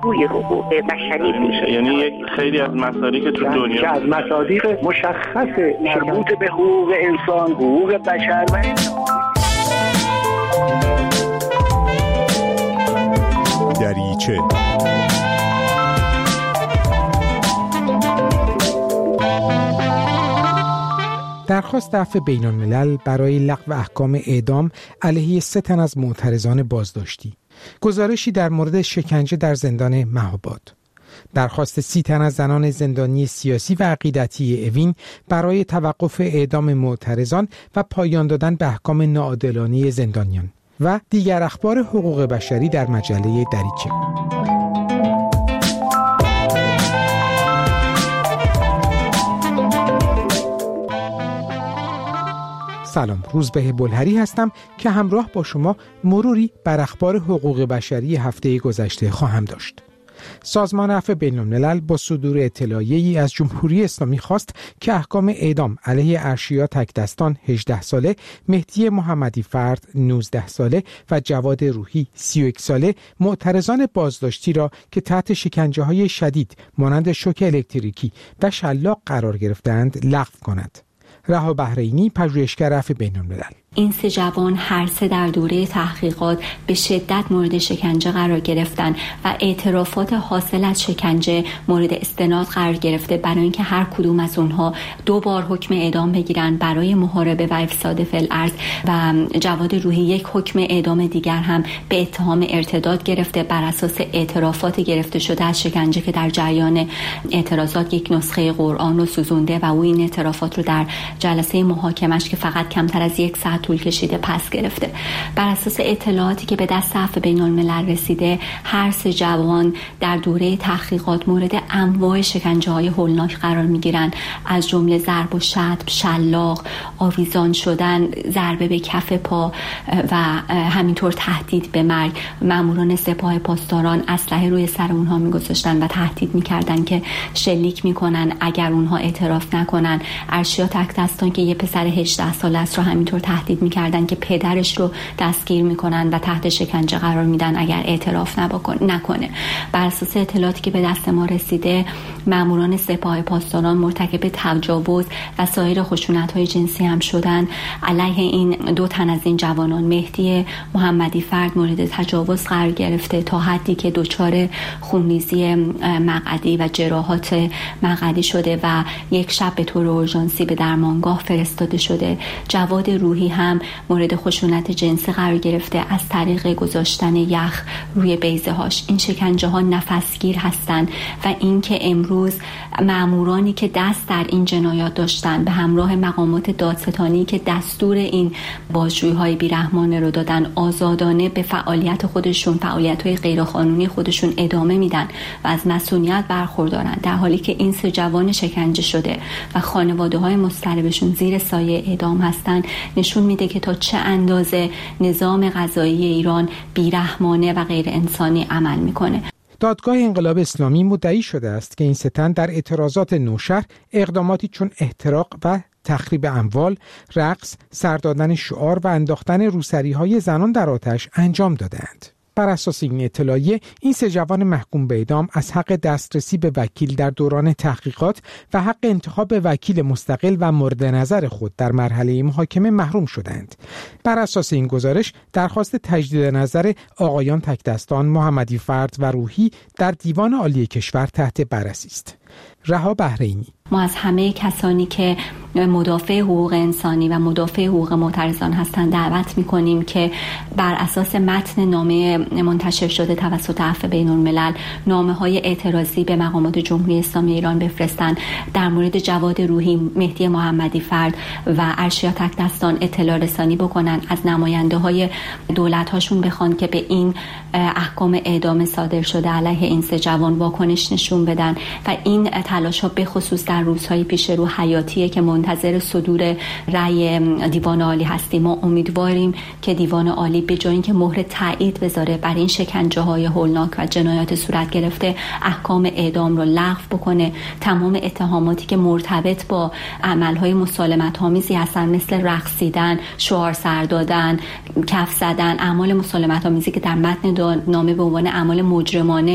توی حقوق بشری میشه. یعنی یک خیلی از مصادیق که تو دنیا از مصادیق مشخص مربوط به حقوق انسان، حقوق بشر و دریچه. درخواست عفو بین‌الملل برای لغو احکام اعدام علیه 3 تن از معترضان بازداشتی. گزارشی در مورد شکنجه در زندان مهاباد. درخواست 30 تن از زنان زندانی سیاسی و عقیدتی اوین برای توقف اعدام معترضان و پایان دادن به احکام ناعادلانه زندانیان و دیگر اخبار حقوق بشری در مجله دریچه. سلام، روزبه بلهری هستم که همراه با شما مروری بر اخبار حقوق بشری هفته گذشته خواهم داشت. سازمان عفو بین‌الملل با صدور اطلاعیه‌ای از جمهوری اسلامی خواست که احکام اعدام علیه ارشیا تکدستان 18 ساله، مهدی محمدی فرد 19 ساله و جواد روحی 31 ساله معترضان بازداشتی را که تحت شکنجه‌های شدید مانند شوک الکتریکی و شلاق قرار گرفتند لغو کند. رها بحرینی، پژوهشگر عفو بین‌الملل: این 3 جوان هر 3 در دوره تحقیقات به شدت مورد شکنجه قرار گرفتن و اعترافات حاصل از شکنجه مورد استناد قرار گرفته برای اینکه هر کدوم از اونها 2 بار حکم اعدام بگیرن برای محاربه و افساد فی الارض و جواد روحی 1 حکم اعدام دیگر هم به اتهام ارتداد گرفته بر اساس اعترافات گرفته شده از شکنجه که در جریان اعتراضات 1 نسخه قرآن رو سوزونده و او این اعترافات رو در جلسه محاکمش که فقط کمتر از 1 ساعت طول کشیده پس گرفته. بر اساس اطلاعاتی که به دست عفو بین‌الملل رسیده، هر 3 جوان در دوره تحقیقات مورد انواع شکنجه‌های هولناک قرار می‌گیرند، از جمله ضرب و شتم، شلاق، آویزان شدن، ضربه به کف پا و همینطور تهدید به مرگ. ماموران سپاه پاسداران اسلحه روی سر اونها می‌گذاشتن و تهدید می‌کردن که شلیک می‌کنن اگر اونها اعتراف نکنن. ارشیا تکدستان که یه پسر 18 ساله است رو همینطور تهدید میکردن که پدرش رو دستگیر میکنن و تحت شکنجه قرار میدن اگر اعتراف نکنه. بر اساس اطلاعاتی که به دست ما رسیده، ماموران سپاه پاسداران مرتکب تجاوز و سایر خشونت‌های جنسی هم شدن. علیه این 2 تن از این جوانان، مهدی محمدی فرد مورد تجاوز قرار گرفته تا حدی که دچار خونریزی مقعدی و جراحات مقعدی شده و 1 شب به طور اورژانسی به درمانگاه فرستاده شده. جواد روحی هم مورد خشونت جنسی قرار گرفته از طریق گذاشتن یخ روی بیضه هاش. این شکنجه ها نفسگیر هستند و اینکه امروز مامورانی که دست در این جنایات داشتن به همراه مقامات دادستانی که دستور این بازجویی های بیرحمانه رو دادن، آزادانه به فعالیت خودشون، فعالیت های غیرقانونی خودشون ادامه میدن و از مسئولیت برخوردارن، در حالی که این 3 جوان شکنجه شده و خانواده های مضطربشون زیر سایه اعدام هستن، نشون میده که تا چه اندازه نظام قضایی ایران بیرحمانه و غیر انسانی عمل میکنه. دادگاه انقلاب اسلامی مدعی شده است که این 3 تن در اعتراضات نوشهر اقداماتی چون احتراق و تخریب اموال، رقص، سر دادن شعار و انداختن روسری‌های زنان در آتش انجام دادند. بر اساس این اطلاعیه، این 3 جوان محکوم به اعدام از حق دسترسی به وکیل در دوران تحقیقات و حق انتخاب وکیل مستقل و مورد نظر خود در مرحله محاکمه محروم شدند. بر اساس این گزارش، درخواست تجدید نظر آقایان تکدستان، محمدی فرد و روحی در دیوان عالی کشور تحت بررسی است. رها بحرینی: ما از همه کسانی که مدافع حقوق انسانی و مدافع حقوق معترضان هستند دعوت می‌کنیم که بر اساس متن نامه منتشر شده توسط عفو بین‌الملل نامه‌های اعتراضی به مقامات جمهوری اسلامی ایران بفرستند. در مورد جواد روحی، مهدی محمدی فرد و ارشیا تکدستان اطلاع رسانی بکنن، از نماینده‌های دولت‌هاشون بخوان که به این احکام اعدام صادر شده علیه این 3 جوان واکنش نشون بدن و این تلاش‌ها به خصوص در روزهای پیش رو حیاتیه که منتظر صدور رأی دیوان عالی هستیم. ما امیدواریم که دیوان عالی به جای اینکه مهر تایید بذاره بر این شکنجه‌های هولناک و جنایات صورت گرفته، احکام اعدام رو لغو بکنه. تمام اتهاماتی که مرتبط با عمل‌های مسالمت‌آمیزی هستن، مثل رقصیدن، شعار سر دادن، کف زدن، اعمال مسالمت‌آمیزی که در متن نامه به عنوان اعمال مجرمانه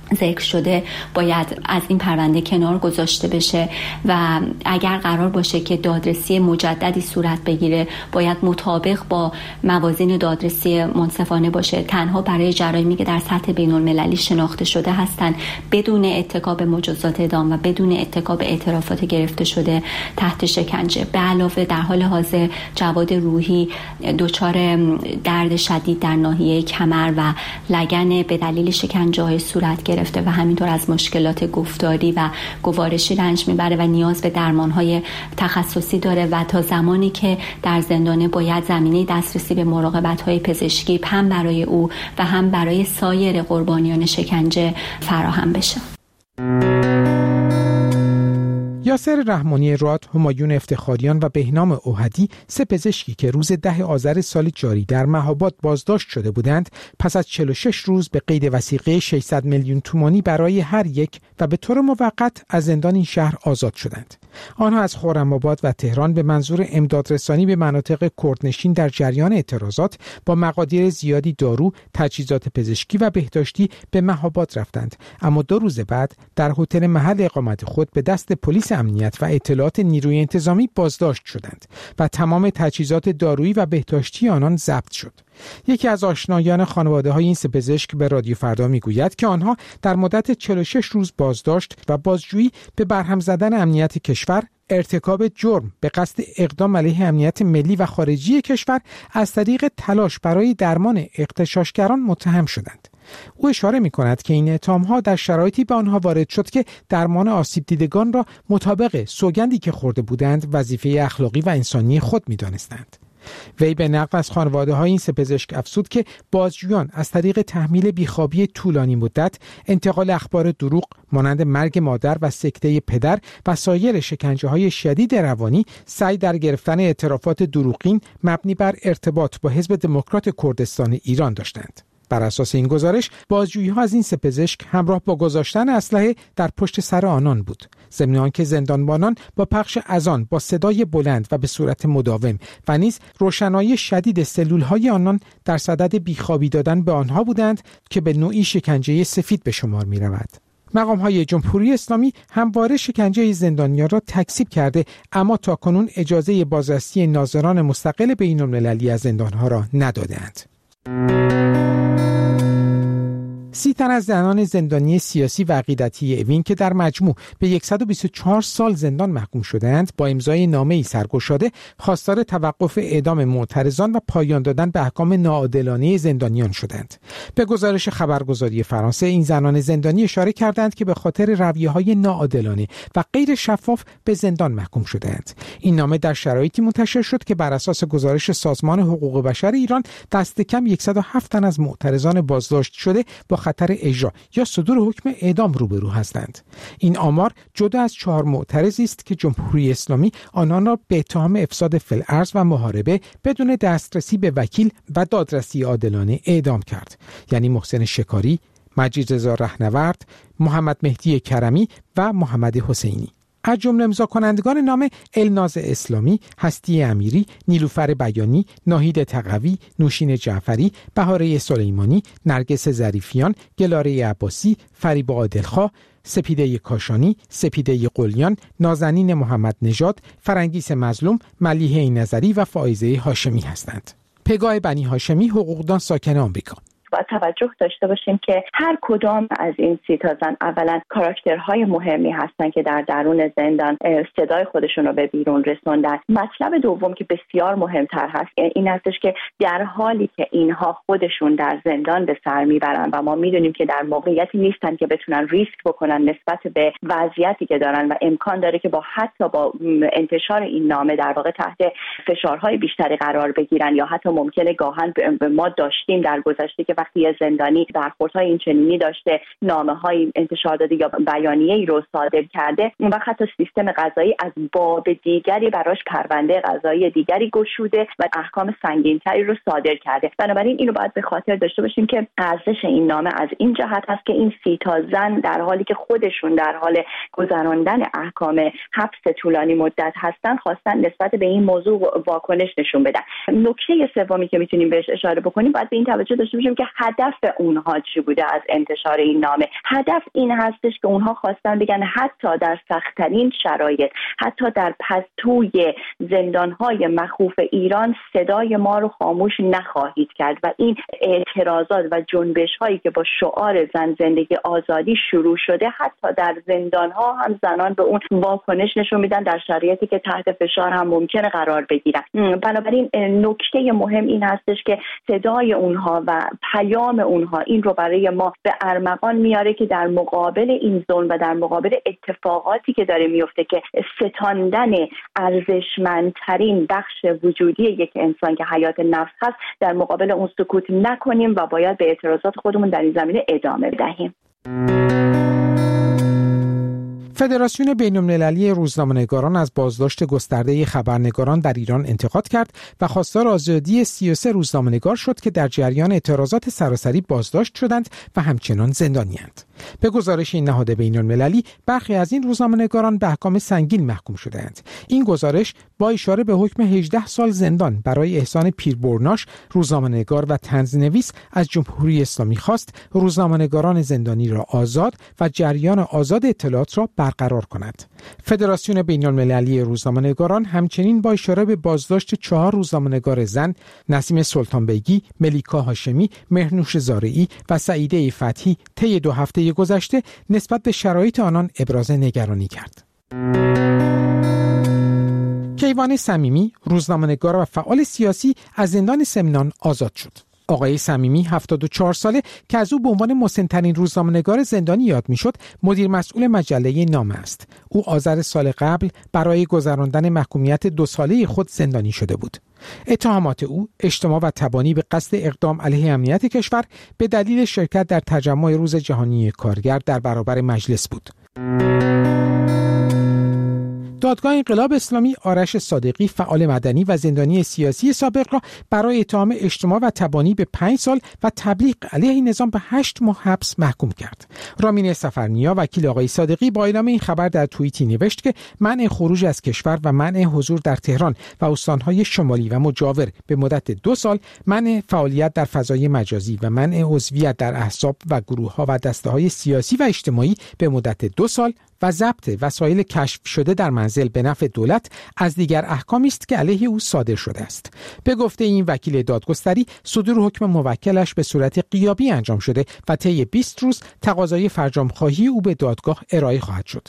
ذکر شده باید از این پرونده کنار گذاشته بشه و اگر قرار باشه که دادرسی مجددی صورت بگیره باید مطابق با موازین دادرسی منصفانه باشه. تنها برای جرایمی که در سطح بین‌المللی شناخته شده هستند بدون اتکا به مجازات اعدام و بدون اتکا به اعترافات گرفته شده تحت شکنجه. به علاوه در حال حاضر جواد روحی دچار درد شدید در ناحیه کمر و لگن به دلیل شکنجه‌های صورت گرفته و همینطور از مشکلات گفتاری و گوارشی رنج میبره و نیاز به درمانهای تخصصی داره و تا زمانی که در زندانه باید زمینه دسترسی به مراقبت‌های پزشکی هم برای او و هم برای سایر قربانیان شکنجه فراهم بشه. یاسر رحمانی راد، همایون افتخاریان و بهنام اوحدی، سه پزشکی که روز 10 آذر سال جاری در مهاباد بازداشت شده بودند، پس از 46 روز به قید وثیقه 600 میلیون تومانی برای هر یک و به طور موقت از زندان این شهر آزاد شدند. آنها از خرم‌آباد و تهران به منظور امدادرسانی به مناطق کردنشین در جریان اعتراضات با مقادیر زیادی دارو، تجهیزات پزشکی و بهداشتی به مهاباد رفتند، اما 2 روز بعد در هتل محل اقامت خود به دست پلیس امنیت و اطلاعات نیروی انتظامی بازداشت شدند و تمام تجهیزات دارویی و بهداشتی آنان ضبط شد. یکی از آشنایان خانواده‌های این سه پزشک به رادیو فردا میگوید که آنها در مدت 46 روز بازداشت و بازجویی به برهم زدن امنیت کشور، ارتکاب جرم به قصد اقدام علیه امنیت ملی و خارجی کشور از طریق تلاش برای درمان اغتشاشگران متهم شدند. او اشاره می‌کند که این اتهام‌ها در شرایطی به آنها وارد شد که درمان آسیب دیدگان را مطابق سوگندی که خورده بودند وظیفه اخلاقی و انسانی خود می‌دانستند. وی به نقل از خانواده‌های این سه پزشک افزود که بازجویان از طریق تحمیل بیخوابی طولانی مدت، انتقال اخبار دروغ مانند مرگ مادر و سکته پدر و سایر شکنجه‌های شدید روانی، سعی در گرفتن اعترافات دروغین مبنی بر ارتباط با حزب دموکرات کردستان ایران داشتند. بر اساس این گزارش، بازجویی‌ها از این سه پزشک همراه با گذاشتن اسلحه در پشت سر آنان بود، ضمن آنکه زندانبانان با پخش اذان با صدای بلند و به صورت مداوم و نیز روشنایی شدید سلول‌های آنان در صدد بیخوابی دادن به آنها بودند که به نوعی شکنجه سفید به شمار می‌رود. مقام‌های جمهوری اسلامی همواره شکنجه زندانیان را تکذیب کرده، اما تاکنون اجازه بازرسی ناظران مستقل بین‌المللی از زندان‌ها را ندادند. 30 تن از زنان زندانی سیاسی و عقیدتی اوین که در مجموع به 124 سال زندان محکوم شدند، با امضای نامه‌ای سرگشاده خواستار توقف اعدام معترضان و پایان دادن به احکام ناعادلانه زندانیان شدند. به گزارش خبرگزاری فرانسه، این زنان زندانی اشاره کردند که به خاطر رویه‌های ناعادلانه و غیر شفاف به زندان محکوم شدند. این نامه در شرایطی منتشر شد که بر اساس گزارش سازمان حقوق بشر ایران، دست کم 107 تن از معترضان بازداشت شده با خطر اجرا یا صدور حکم اعدام روبرو هستند. این آمار جدا از 4 معترضی است که جمهوری اسلامی آنان را به اتهام افساد فی‌الارض و محاربه بدون دسترسی به وکیل و دادرسی عادلانه اعدام کرد، یعنی محسن شکاری، مجید رضا رهنورد، محمد مهدی کرمی و محمد حسینی. از جمله امضا کنندگان نام الناز اسلامی، هستی امیری، نیلوفر بیانی، ناهید تقوی، نوشین جعفری، بهاره سلیمانی، نرگس ظریفیان، گلاره عباسی، فریبا عادلخواه، سپیده کاشانی، سپیده قلیان، نازنین محمد نژاد، فرنگیس مظلوم، ملیحه نظری و فائزه هاشمی هستند. پگاه بنی هاشمی، حقوقدان ساکن آمریکا. باید توجه داشته باشیم که هر کدام از این 30 تا زن اولا کاراکترهای مهمی هستن که در درون زندان صدای خودشون رو به بیرون رسوندن. مطلب دوم که بسیار مهمتر هست این هستش که در حالی که اینها خودشون در زندان به سر میبرن و ما میدونیم که در موقعیتی نیستن که بتونن ریسک بکنن نسبت به وضعیتی که دارن و امکان داره که حتی با انتشار این نامه در واقع تحت فشارهای بیشتری قرار بگیرن، یا حتی ممکنه گاهن ما داشتیم در گذشته که وقتی زندانی برخوردهای این چنینی داشته، نامه‌های انتشار داده یا بیانیه‌ای رو صادر کرده، اون وقت حتی سیستم قضایی از باب دیگری براش پرونده قضایی دیگری گشوده و احکام سنگین‌تری رو صادر کرده. بنابراین اینو باید به خاطر داشته باشیم که ارزش این نامه از این جهت هست که این 30 تا زن در حالی که خودشون در حال گذراندن احکام حبس طولانی مدت هستن، خواستن نسبت به این موضوع واکنش نشون بدن. نکته سومی که میتونیم بهش اشاره بکنیم، باید به این توجه داشته باشیم که که هدف اونها چی بوده از انتشار این نامه. هدف این هستش که اونها خواستن بگن حتی در سخت‌ترین شرایط، حتی در پستوی زندان‌های مخوف ایران صدای ما رو خاموش نخواهید کرد و این اعتراضات و جنبش‌هایی که با شعار زن زندگی آزادی شروع شده حتی در زندان‌ها هم زنان به اون واکنش نشون میدن در شرایطی که تحت فشار هم ممکنه قرار بگیرن. بنابراین نکته مهم این هستش که صدای اونها و پیام اونها این رو برای ما به ارمغان میاره که در مقابل این ظلم و در مقابل اتفاقاتی که داره میفته که ستاندن ارزشمندترین بخش وجودی یک انسان که حیات نفس هست، در مقابل اون سکوت نکنیم و باید به اعتراضات خودمون در این زمینه ادامه بدهیم. فدراسیون بین‌المللی روزنامه‌نگاران از بازداشت گسترده خبرنگاران در ایران انتقاد کرد و خواستار آزادی 33 روزنامه‌نگار شد که در جریان اعتراضات سراسری بازداشت شدند و همچنان زندانی‌اند. به گزارش این نهاد بین‌المللی، برخی از این روزنامه‌نگاران به احکام سنگین محکوم شده‌اند. این گزارش با اشاره به حکم 18 سال زندان برای احسان پیربرناش، روزنامه‌نگار و طنزنویس، از جمهوری اسلامی خواست روزنامه‌نگاران زندانی را آزاد و جریان آزاد اطلاعات را برقرار کند. فدراسیون بین‌المللی روزنامه‌نگاران همچنین با اشاره به بازداشت 4 روزنامه‌نگار زن، نسیم سلطان بیگی، ملیکا هاشمی، مهرنوش زارعی و سعیده فتحی طی 2 هفته گذشته نسبت به شرایط آنان ابراز نگرانی کرد. کیوان صمیمی، روزنامه‌نگار و فعال سیاسی، از زندان سمنان آزاد شد. آقای صمیمی 74 ساله که از او به عنوان مسن‌ترین روزنامه‌نگار زندانی یاد میشد، مدیر مسئول مجله نامه است. او آذر سال قبل برای گذراندن محکومیت 2 ساله خود زندانی شده بود. اتهامات او اجتماع و تبانی به قصد اقدام علیه امنیت کشور به دلیل شرکت در تجمع روز جهانی کارگر در برابر مجلس بود. دادگاه انقلاب اسلامی آرش صادقی، فعال مدنی و زندانی سیاسی سابق، را برای اتهام اجتماع و تبانی به 5 سال و تبلیغ علیه این نظام به 8 ماه حبس محکوم کرد. رامین سفرنیا، وکیل آقای صادقی، با اعلام این خبر در توییتی نوشت که منع خروج از کشور و منع حضور در تهران و استانهای شمالی و مجاور به مدت 2 سال، منع فعالیت در فضای مجازی و منع عضویت در احزاب و گروه‌ها و دسته‌های سیاسی و اجتماعی به مدت 2 سال و ضبط وسایل کشف شده در منزل به نفع دولت از دیگر احکامی است که علیه او صادر شده است. به گفته این وکیل دادگستری، صدور حکم موکلش به صورت غیابی انجام شده و طی 20 روز تقاضای فرجام‌خواهی او به دادگاه ارائه خواهد شد.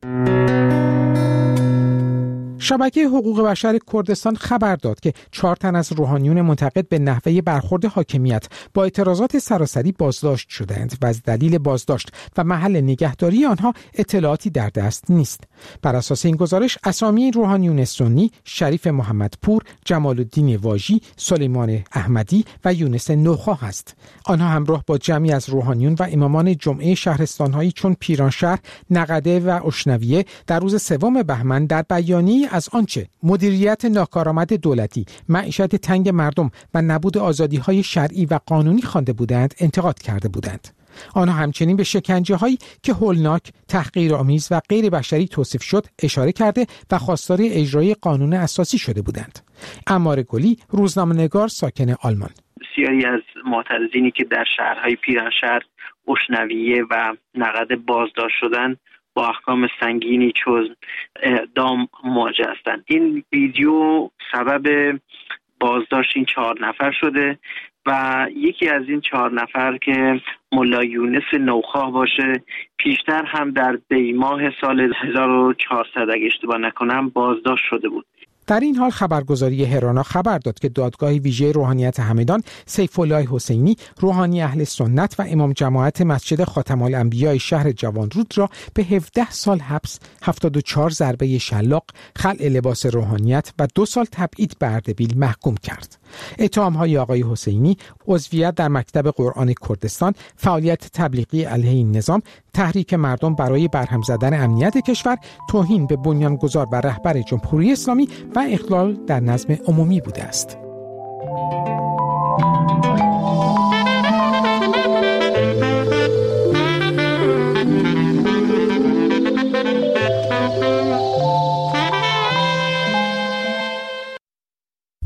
شبکه حقوق بشر کردستان خبر داد که 4 تن از روحانیون منتقد به نحوه برخورد حاکمیت با اعتراضات سراسری بازداشت شدند و از دلیل بازداشت و محل نگهداری آنها اطلاعاتی در دست نیست. بر اساس این گزارش، اسامی روحانیون سنی شریف محمدپور، جمال الدین واژی، سلیمان احمدی و یونس نوخا است. آنها همراه با جمعی از روحانیون و امامان جمعه شهرستان‌هایی چون پیرانشهر، نقده و اشنویه در روز 3 بهمن در بیانیه‌ای از آنچه مدیریت ناکارآمد دولتی، معیشت تنگ مردم و نبود آزادی‌های شرعی و قانونی خوانده بودند انتقاد کرده بودند. آنها همچنین به شکنجه‌هایی که هولناک، تحقیرآمیز و غیر بشری توصیف شد اشاره کرده و خواستار اجرای قانون اساسی شده بودند. عمار گلی، روزنامه‌نگار ساکن آلمان: بسیاری از معترضینی که در شهرهای پیرانشهر، اشنویه و نقده بازداشت شدند با احکام سنگینی چون اعدام مواجه هستند. این ویدیو سبب بازداشت این 4 نفر شده و یکی از این 4 نفر که ملا یونس نوخا باشه، پیشتر هم در دیماه سال 1400 اگه اشتباه نکنم بازداشت شده بود. در این حال خبرگزاری هرانا خبر داد که دادگاه ویژه روحانیت همدان سیف الله حسینی، روحانی اهل سنت و امام جماعت مسجد خاتم الانبیاء شهر جوانرود را به 17 سال حبس، 74 ضربه شلاق، خلع لباس روحانیت و 2 سال تبعید به اردبیل محکوم کرد. اتهام‌های آقای حسینی عضویت در مکتب قرآن کردستان، فعالیت تبلیغی علیه این نظام، تحریک مردم برای برهم زدن امنیت کشور، توهین به بنیانگذار و رهبر جمهوری اسلامی و اخلال در نظم عمومی بوده است.